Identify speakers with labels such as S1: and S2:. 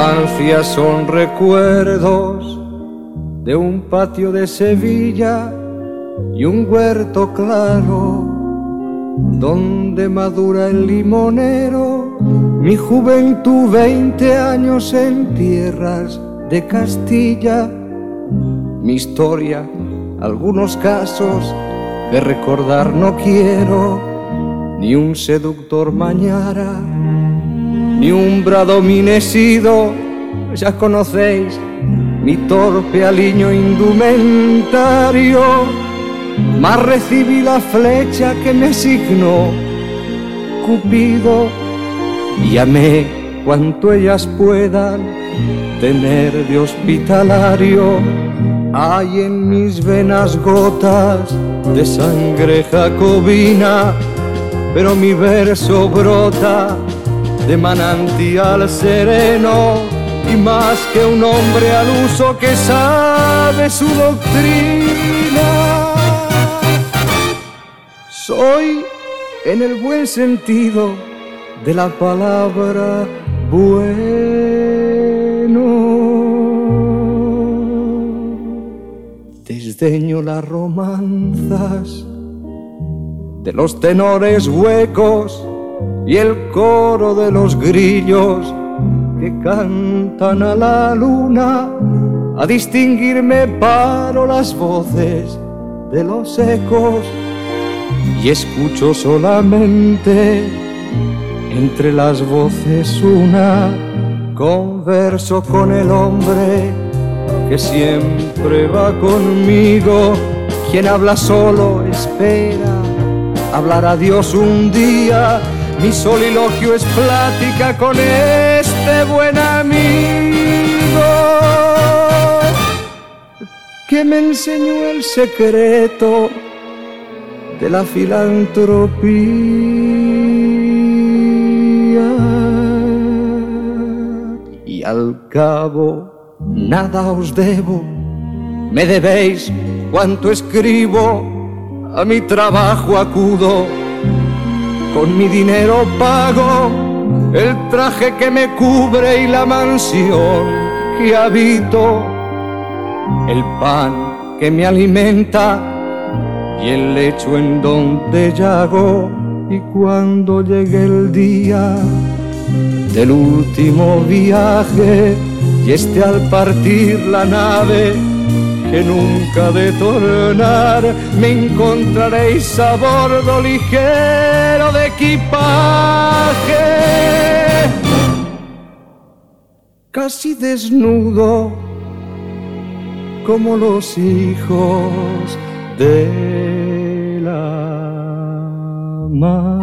S1: infancia son recuerdos de un patio de Sevilla y un huerto claro donde madura el limonero. Mi juventud, 20 años en tierras de Castilla. Mi historia, algunos casos que recordar no quiero. Ni un seductor mañara, ni un bradominesido. Ya conocéis mi torpe aliño indumentario, mas recibí la flecha que me asignó Cupido y amé cuanto ellas puedan tener de hospitalario. Hay en mis venas gotas de sangre jacobina, pero mi verso brota de manantial sereno, y más que un hombre al uso que sabe su doctrina, soy en el buen sentido de la palabra bueno. Desdeño las romanzas de los tenores huecos y el coro de los grillos que cantan a la luna. A distinguirme paro las voces de los ecos y escucho solamente entre las voces una. Converso con el hombre que siempre va conmigo. Quien habla solo espera hablar a Dios un día. Mi soliloquio es plática con este buen amigo que me enseñó el secreto de la filantropía. Y al cabo nada os debo, me debéis cuanto escribo, a mi trabajo acudo, con mi dinero pago el traje que me cubre y la mansión que habito, el pan que me alimenta y el lecho en donde yago. Y cuando llegue el día del último viaje y esté al partir la nave que nunca de tornar, me encontraréis a bordo ligero de equipaje, casi desnudo como los hijos de la mar.